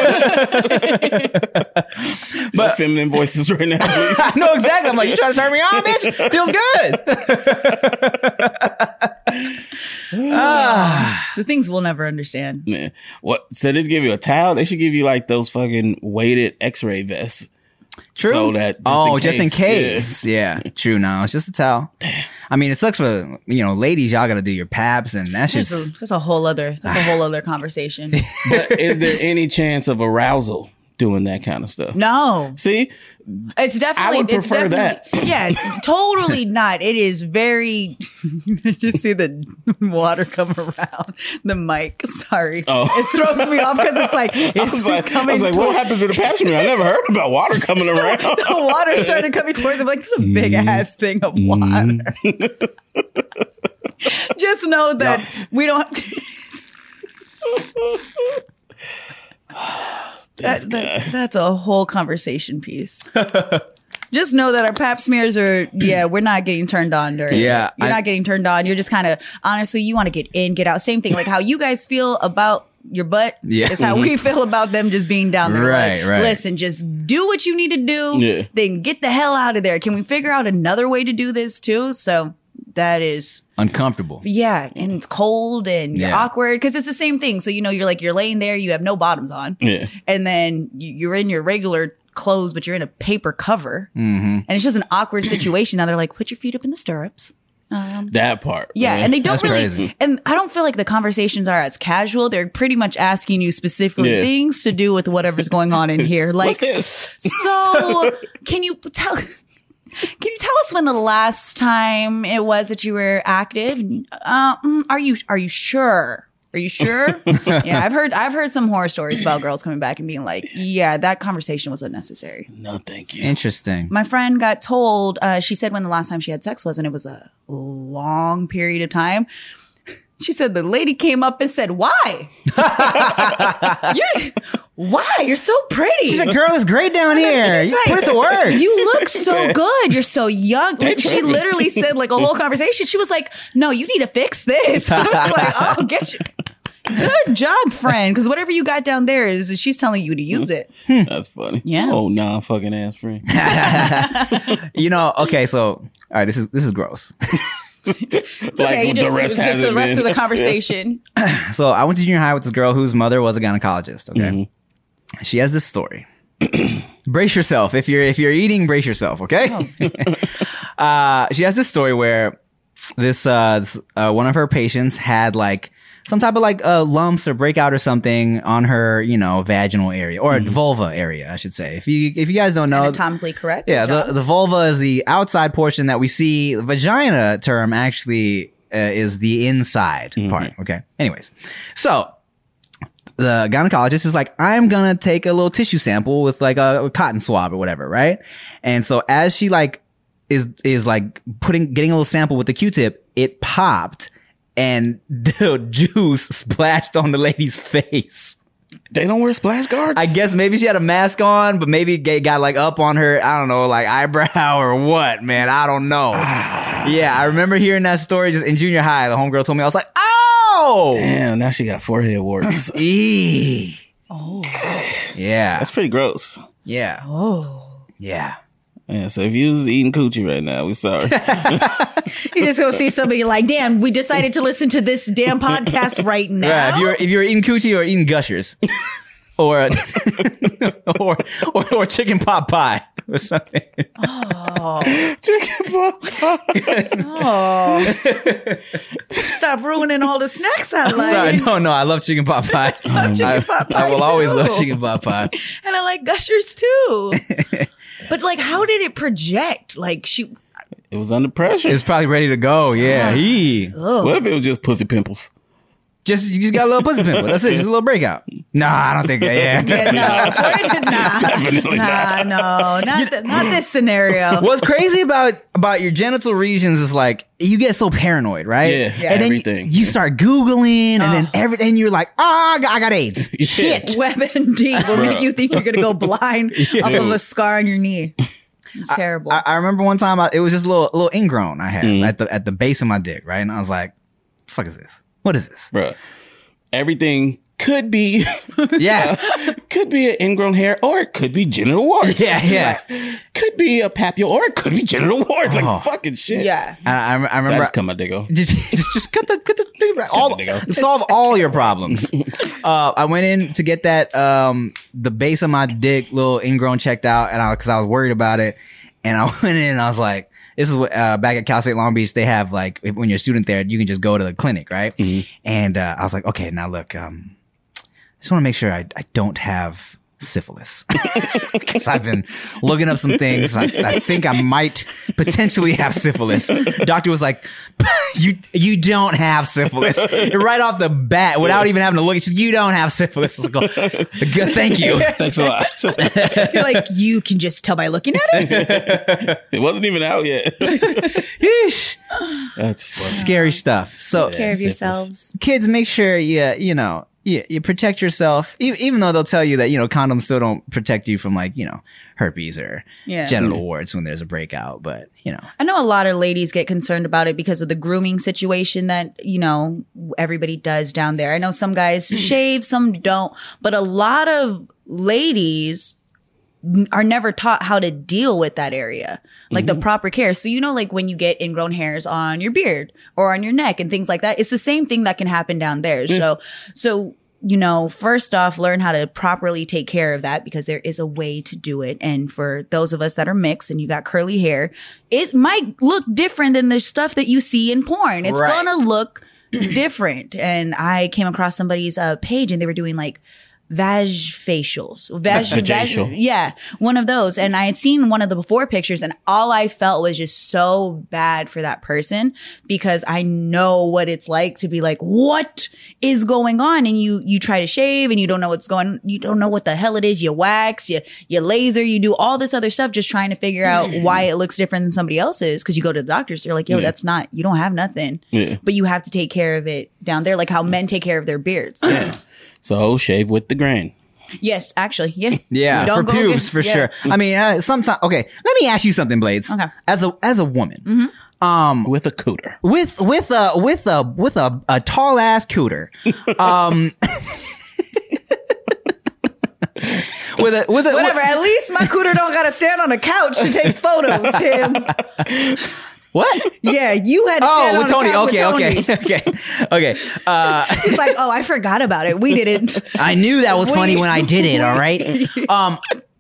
But feminine voices right now, please. I know exactly. I'm like, you trying to turn me on, bitch? Feels good. The things we'll never understand. Man. What? So they give you a towel? They should give you like those fucking weighted X-ray vests. True. So that just in case. Yeah. True. No, it's just a towel. I mean, it sucks for, you know, ladies. Y'all got to do your paps, and that's just that's a whole other conversation. But is there any chance of arousal doing that kind of stuff? No. See, it's definitely. I would prefer that. Yeah, it's totally not. It is very. Just see the water come around the mic. Sorry, it throws me off because it's like I was like, what happens to the pap smear? I never heard about water coming around. The water started coming towards me. Like, this is a big ass thing of water. Just know that we don't. That's a whole conversation piece. Just know that our pap smears are, we're not getting turned on during it. You're not getting turned on. You're just kind of, honestly, you want to get in, get out. Same thing. Like how you guys feel about your butt is how we feel about them just being down there. Right. Listen, just do what you need to do. Then get the hell out of there. Can we figure out another way to do this too? So that is uncomfortable. Yeah. And it's cold and awkward because it's the same thing. So, you know, you're laying there, you have no bottoms on. Yeah. And then you're in your regular clothes, but you're in a paper cover. And it's just an awkward situation. Now they're like, put your feet up in the stirrups. That part. Yeah. And they don't That's crazy. And I don't feel like the conversations are as casual. They're pretty much asking you specifically things to do with whatever's going on in here. Like, so can you tell us when the last time it was that you were active? Are you sure? Are you sure? Yeah, I've heard some horror stories about girls coming back and being like, yeah, that conversation was unnecessary. No, thank you. Interesting. My friend got told, she said when the last time she had sex was, and it was a long period of time. She said the lady came up and said, why? Why? You're so pretty. She said, girl, it's great down here. You put it to work. You look so good. You're so young. Like, she literally said like a whole conversation. She was like, no, you need to fix this. I was like, oh, get you. Good job, friend. Because whatever you got down there is she's telling you to use it. That's funny. Yeah. Oh, nah, fucking ass friend. You know, okay, so, all right, this is gross. It's okay. The rest of the conversation. So I went to junior high with this girl whose mother was a gynecologist. Okay. She has this story. Brace yourself. If you're eating, brace yourself. Okay. She has this story where this one of her patients had like some type of like lumps or breakout or something on her, vaginal area or vulva area, I should say. If you guys don't know, Anatomically correct. yeah, the vulva is the outside portion that we see. The vagina term actually is the inside part. Okay. Anyways, so the gynecologist is like, I'm gonna take a little tissue sample with like a cotton swab or whatever, right? And so as she like is like getting a little sample with the Q-tip, it popped and the juice splashed on the lady's face. They don't wear splash guards? I guess maybe she had a mask on, but maybe it got like up on her, I don't know, like eyebrow or what, man. I don't know. Yeah, I remember hearing that story just in junior high. The homegirl told me, I was like, oh! Damn, now she got forehead warts. Eee. Oh. Yeah. That's pretty gross. Yeah. Oh. Yeah. Yeah, so if you was eating coochie right now, we sorry. You just gonna see somebody like, damn, we decided to listen to this damn podcast right now. Yeah, if you're eating coochie or eating gushers. or or chicken pot pie or something. Chicken pot pie. Oh. Stop ruining all the snacks I like. Sorry, no, I love chicken pot pie. Chicken pot pie I will always too. love chicken pot pie. And I like gushers too. But like, how did it project? Like It was under pressure. It's probably ready to go. Yeah. What if it was just pussy pimples? You just got a little pussy pimple. That's it. Just a little breakout. Nah, I don't think that. Yeah, not this scenario. What's crazy about your genital regions is like you get so paranoid, right? Yeah, and then everything. you start Googling, and then everything. You're like, I got AIDS. Shit. WebMD will make you think you're gonna go blind off of a scar on your knee. It's terrible. I remember one time it was just a little ingrown I had at the base of my dick, right? And I was like, "The fuck is this? What is this?" Bruh. Everything could be could be an ingrown hair, or it could be genital warts. Yeah. Could be a papule, or it could be genital warts. Like fucking shit. Yeah. I remember. I just cut my dick off. Just cut the cut the dick off. solve all your problems. I went in to get that the base of my dick little ingrown checked out, and because I was worried about it, and I went in and I was like, this is what back at Cal State Long Beach, they have like, when you're a student there, you can just go to the clinic, right? And I was like, okay, now look, I just want to make sure I don't have syphilis. Because I've been looking up some things. I think I might potentially have syphilis. Doctor was like, you don't have syphilis. Right off the bat, without even having to look, she said, you don't have syphilis. I was like, good, thank you. Thanks a lot. You're like, you can just tell by looking at it. It wasn't even out yet. Yeesh. That's funny. Scary stuff. So Take care of syphilis. yourselves. kids, make sure you protect yourself, even though they'll tell you that, condoms still don't protect you from like, herpes or genital warts when there's a breakout. But, I know a lot of ladies get concerned about it because of the grooming situation that, everybody does down there. I know some guys shave, some don't, but a lot of ladies are never taught how to deal with that area, like the proper care. So, like when you get ingrown hairs on your beard or on your neck and things like that, it's the same thing that can happen down there. So, first off, learn how to properly take care of that, because there is a way to do it. And for those of us that are mixed and you got curly hair, it might look different than the stuff that you see in porn. It's Right. gonna look different. And I came across somebody's page and they were doing like facials. Vajacial. Yeah, one of those. And I had seen one of the before pictures, and all I felt was just so bad for that person, because I know what it's like to be like, what is going on? And you try to shave and you don't know you don't know what the hell it is. You wax, you laser, you do all this other stuff just trying to figure out why it looks different than somebody else's. Because you go to the doctors, they're like, yo, you don't have nothing. Yeah. But you have to take care of it down there, like how men take care of their beards. So shave with the grain. Yes, actually, yeah. yeah, Don't for go pubes, get- for yeah. sure. I mean, sometimes, okay, let me ask you something, Blades. Okay. As a woman, With a cooter. with a tall ass cooter, with a Whatever. At least my cooter don't gotta stand on a couch to take photos, Tim. What? Yeah, you had to stand Oh, on with the Tony. couch with Okay. Tony. It's like, oh, I forgot about it. We didn't. I knew that was funny when I did it. All right.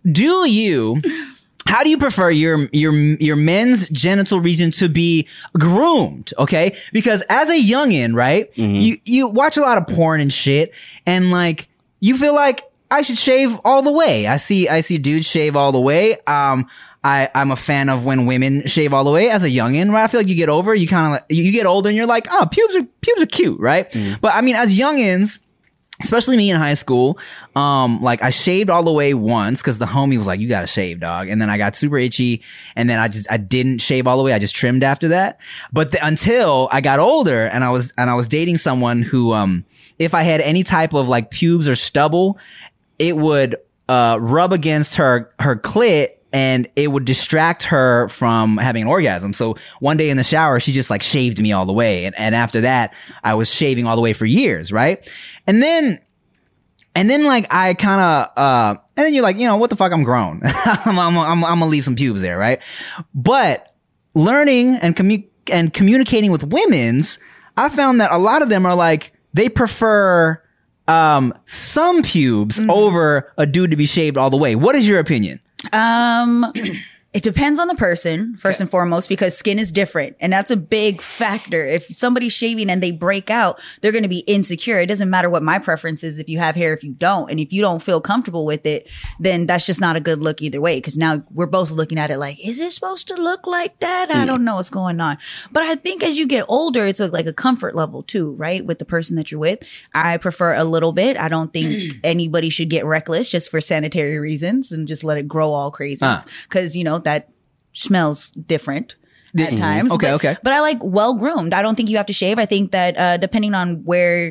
how do you prefer your men's genital region to be groomed? Okay. Because as a youngin, right, you watch a lot of porn and shit, and like, you feel like I should shave all the way. I see dudes shave all the way. I'm a fan of when women shave all the way as a youngin, right? I feel like you get over, you kind of, you get older and you're like, oh, pubes are cute, right? But I mean, as youngins, especially me in high school, like I shaved all the way once because the homie was like, you gotta shave, dog. And then I got super itchy, and then I didn't shave all the way. I just trimmed after that. But until I got older and I was dating someone who, if I had any type of like pubes or stubble, it would, rub against her clit, and it would distract her from having an orgasm. So one day in the shower, she just like shaved me all the way. And after that, I was shaving all the way for years, right? And then like I kind of, and then you're like, you know, what the fuck? I'm grown. I'm gonna leave some pubes there, right? But learning and communicating with women's, I found that a lot of them are like, they prefer some pubes over a dude to be shaved all the way. What is your opinion? It depends on the person, first and foremost, because skin is different. And that's a big factor. If somebody's shaving and they break out, they're going to be insecure. It doesn't matter what my preference is, if you have hair, if you don't. And if you don't feel comfortable with it, then that's just not a good look either way. Because now we're both looking at it like, is it supposed to look like that? I don't know what's going on. But I think as you get older, it's like a comfort level too, right? With the person that you're with. I prefer a little bit. I don't think anybody should get reckless just for sanitary reasons and just let it grow all crazy. Because, you know, that smells different at times. Okay. But I like well groomed. I don't think you have to shave. I think that depending on where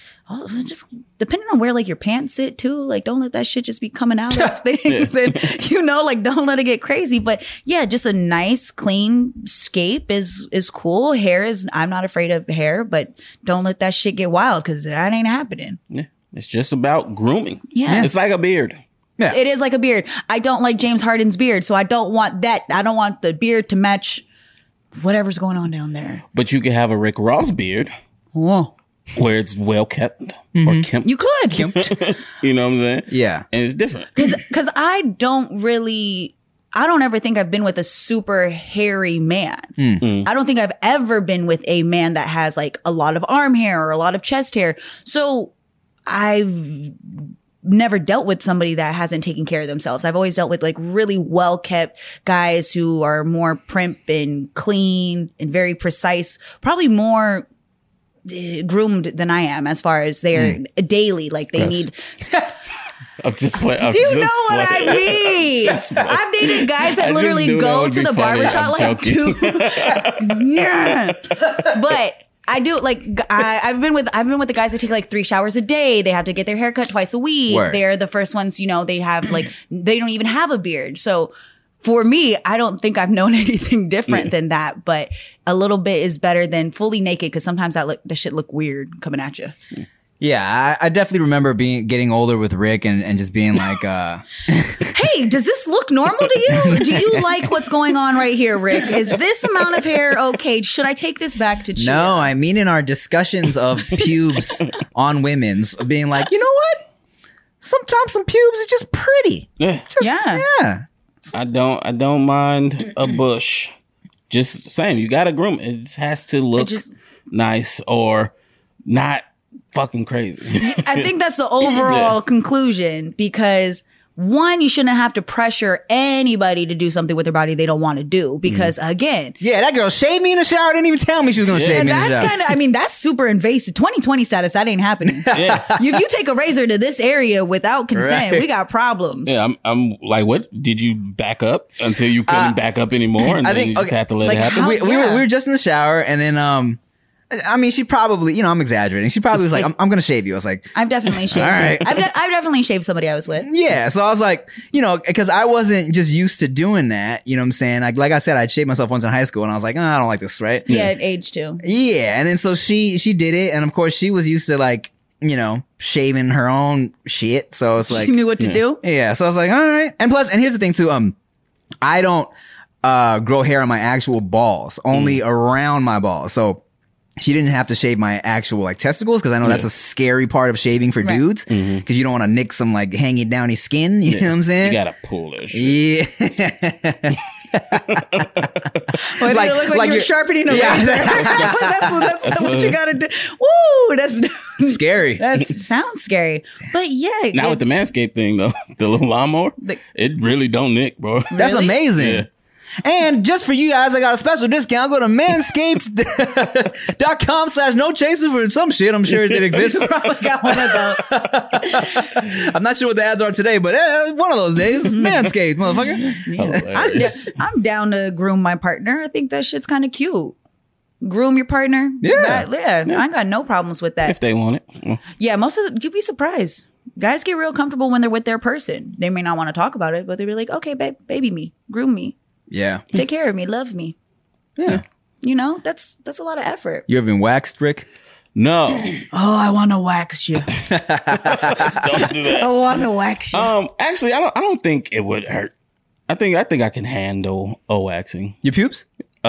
like your pants sit too, like don't let that shit just be coming out of things. And you know, like don't let it get crazy. But yeah, just a nice clean scape is cool. Hair is, I'm not afraid of hair, but don't let that shit get wild, because that ain't happening. Yeah, it's just about grooming. Yeah. It's like a beard. Yeah. It is like a beard. I don't like James Harden's beard, so I don't want that. I don't want the beard to match whatever's going on down there. But you could have a Rick Ross beard. Oh. Where it's well kept or kempt. You could. You know what I'm saying? Yeah. And it's different. Because I don't ever think I've been with a super hairy man. I don't think I've ever been with a man that has like a lot of arm hair or a lot of chest hair. So I've never dealt with somebody that hasn't taken care of themselves. I've always dealt with like really well kept guys who are more primp and clean and very precise, probably more groomed than I am as far as their daily, like they need. I'm just playing. Do you know what I mean? I've dated guys that literally go to the barbershop like two. Yeah. But I do like I've been with the guys that take like 3 showers a day. They have to get their hair cut twice a week. Word. They're the first ones, you know, they have like they don't even have a beard. So for me, I don't think I've known anything different than that. But a little bit is better than fully naked, because sometimes that shit look weird coming at you. Yeah, I definitely remember getting older with Rick and just being like, hey, does this look normal to you? Do you like what's going on right here, Rick? Is this amount of hair okay? Should I take this back to Chia? No, I mean in our discussions of pubes on women's, being like, you know what? Sometimes some pubes are just pretty. Yeah. Yeah. I don't mind a bush. Just saying, you gotta groom it. It just has to look nice or not fucking crazy. I think that's the overall conclusion, because one, you shouldn't have to pressure anybody to do something with their body they don't want to do, because again, yeah, that girl shaved me in the shower, didn't even tell me she was gonna shave me in the shower. That's kind of, I mean, that's super invasive. 2020 status, that ain't happening. If you take a razor to this area without consent, we got problems. Yeah, I'm like, what? Did you back up until you couldn't back up anymore, and then you just have to let it happen? We were just in the shower, and then I mean, she probably, you know, I'm exaggerating. She probably was like, I'm going to shave you. I was like, I've definitely shaved. All right. I've definitely shaved somebody I was with. Yeah. So I was like, you know, because I wasn't just used to doing that. You know what I'm saying? Like I said, I'd shaved myself once in high school, and I was like, I don't like this, right? Yeah, at age 2. Yeah. And then so she did it. And of course, she was used to like, you know, shaving her own shit. So it's like, she knew what to do. Yeah. So I was like, all right. And plus, and here's the thing too. I don't grow hair on my actual balls, only around my balls. So she didn't have to shave my actual like testicles because I know that's a scary part of shaving for dudes because you don't want to nick some like hanging downy skin. You know what I'm saying? You gotta pull that shit. Yeah. Why did it look like you're sharpening a razor? That's what you gotta do. Woo! That's Scary. That sounds scary. But yeah. Not with the Manscaped thing though. The little lawnmower. It really don't nick, bro. That's Really? amazing. Yeah. And just for you guys, I got a special discount. Go to manscaped.com/nochaser for some shit. I'm sure it exists. Probably got one of those. I'm not sure what the ads are today, but one of those days. Manscaped, motherfucker. I'm down to groom my partner. I think that shit's kind of cute. Groom your partner. Yeah. I got no problems with that. If they want it. Yeah, you'd be surprised. Guys get real comfortable when they're with their person. They may not want to talk about it, but they'll be like, okay, babe, baby me, groom me, Yeah. take care of me, love me. Yeah. You know, that's a lot of effort. You ever been waxed, Rick? No. Oh, I want to wax you. Don't do that. I want to wax you. Actually, I don't think it would hurt. I think I can handle waxing. Your pubes?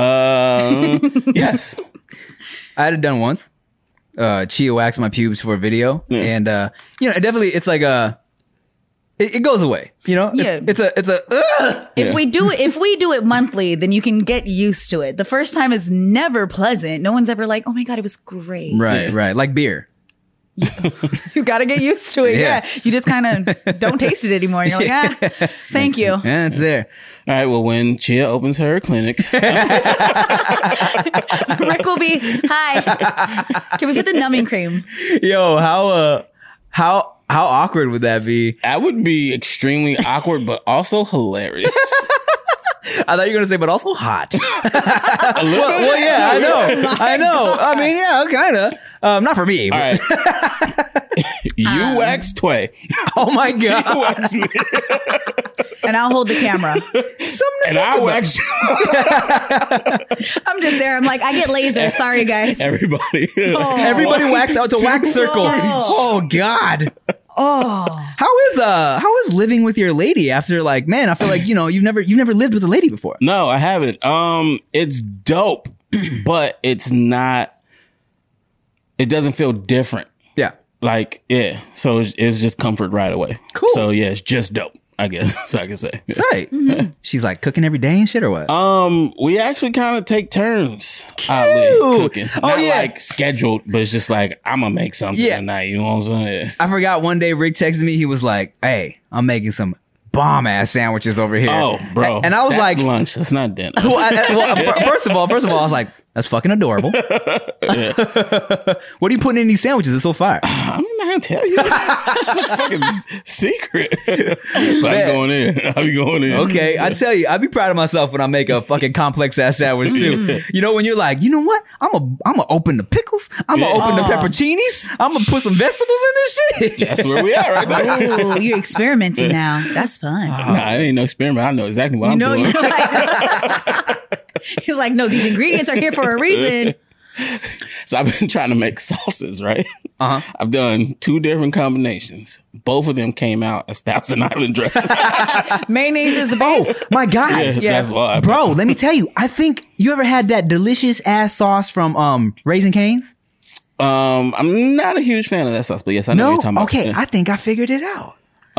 Yes. I had it done once. Chia waxed my pubes for a video, and it's like it goes away. You know, Yeah. It's a. If we do it monthly, then you can get used to it. The first time is never pleasant. No one's ever like, oh my God, it was great. Right, like beer. You got to get used to it. Yeah. Yeah. You just kind of don't taste it anymore. You're like, thank you. Yeah, it's there. All right. Well, when Chia opens her clinic, Rick will be, hi. Can we put the numbing cream? Yo, how awkward would that be? that would be extremely awkward, but also hilarious. I thought you were gonna say, but also hot. well, yeah, I know. I mean, yeah, kind of. Not for me. All right. You wax Tway. Oh my You god. wax me. And I'll hold the camera. And I wax I'm just there. I'm like, I get laser. Sorry, guys. everybody. Everybody wax out to wax circle. Oh god. Oh, How is living with your lady after like, man, I feel like, you've never lived with a lady before. No, I haven't. It's dope, but it's not. It doesn't feel different. Yeah. Like, yeah. So it's just comfort right away. Cool. So yeah, it's just dope, I guess. So I can say. Right. She's like cooking every day and shit or what? We actually kind of take turns. Oddly, cooking. Not yeah. like scheduled, but it's just like I'm gonna make something tonight. You know what I'm saying? I forgot one day Rick texted me. He was like, hey, I'm making some bomb ass sandwiches over here. Oh, bro. And I was That's like, lunch. That's not dinner. first of all, I was like, that's fucking adorable. What are you putting in these sandwiches? It's so fire. I'm not gonna tell you. It's a fucking secret. But I'm going in. Okay, I tell you, I'd be proud of myself when I make a fucking complex ass sandwich too. You know, when you're like, you know what? I'm gonna open the pickles. I'm gonna open the pepperoncinis. I'm gonna put some vegetables in this shit. That's where we are right there. ooh, you're experimenting now. That's fun. Nah, it ain't no experiment. I know exactly what I'm doing. He's like, no, these ingredients are here for a reason. So I've been trying to make sauces, right? Uh-huh. I've done 2 different combinations. Both of them came out as Thousand Island dressing. Mayonnaise is the base. Oh my god. Yeah, that's why. Bro, let me tell you, I think you ever had that delicious ass sauce from Raising Cane's? I'm not a huge fan of that sauce, but yes, I know what you're talking about. Okay, Yeah. I think I figured it out.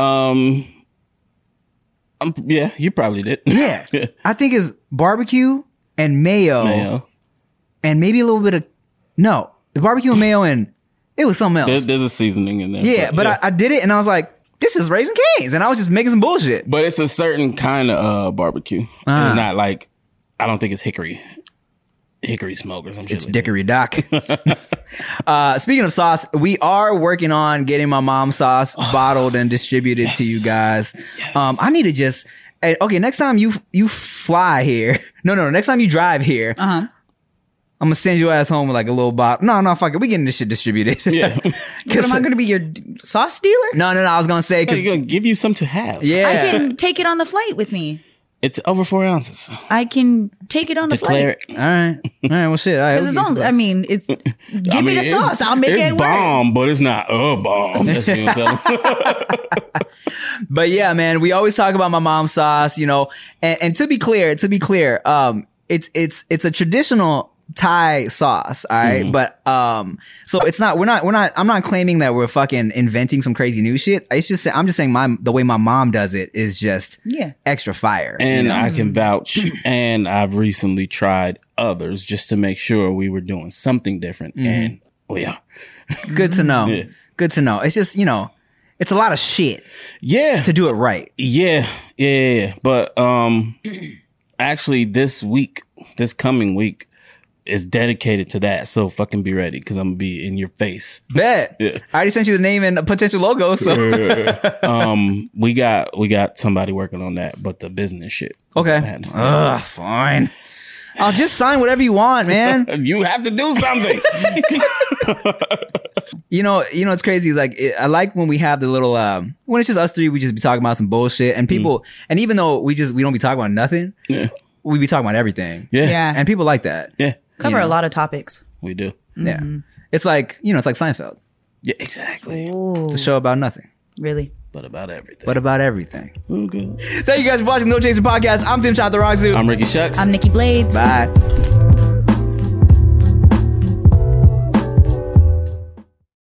Yeah, you probably did. Yeah. I think it's barbecue and mayo. And maybe a little bit of barbecue and mayo, and it was something else. There's a seasoning in there. Yeah, but I did it and I was like, this is Raising Cane's, and I was just making some bullshit. But it's a certain kind of barbecue. It's not like, I don't think it's hickory smoke or some shit. It's like Dickory Doc. Speaking of sauce, we are working on getting my mom's sauce bottled and distributed to you guys. Yes. I need to just next time you fly here. No, next time you drive here. Uh-huh. I'm gonna send your ass home with like a little bottle. No, fuck it. We getting this shit distributed. Yeah. What, am I going to be your sauce dealer? No. I was gonna say He's going to give you some to have. yeah. I can take it on the flight with me. It's over 4 ounces. I can take it on the Declare flight. it. All right. Well, shit. All right. Because it's on. I mean, it's. Give me the sauce. I'll make it It's work. bomb, but it's not a bomb. That's what I'm telling you. But yeah, man, we always talk about my mom's sauce, and to be clear, it's a traditional Thai sauce, all right? But so it's not I'm not claiming that we're fucking inventing some crazy new shit. It's just I'm just saying the way my mom does it is just extra fire. And I can vouch, and I've recently tried others just to make sure we were doing something different. And we are. Good to know. Yeah. Good to know. It's just, it's a lot of shit. Yeah. To do it right. Yeah. But actually this coming week is dedicated to that. So fucking be ready, because I'm gonna be in your face. Bet. Yeah. I already sent you the name and a potential logo. So we got somebody working on that, but the business shit. Okay. Fine. I'll just sign whatever you want, man. You have to do something. It's crazy. Like, I like when we have the little, when it's just us three, we just be talking about some bullshit, and people, and even though we don't be talking about nothing, we be talking about everything. Yeah. And people like that. Yeah. Cover a lot of topics. We do. Yeah. It's like, it's like Seinfeld. Yeah, exactly. Ooh. It's a show about nothing. Really? But about everything. Okay. Thank you guys for watching the No Chaser Podcast. I'm Tim Shot the Rock Zoo. I'm Ricky Shucks. I'm Nikki Blades. Bye.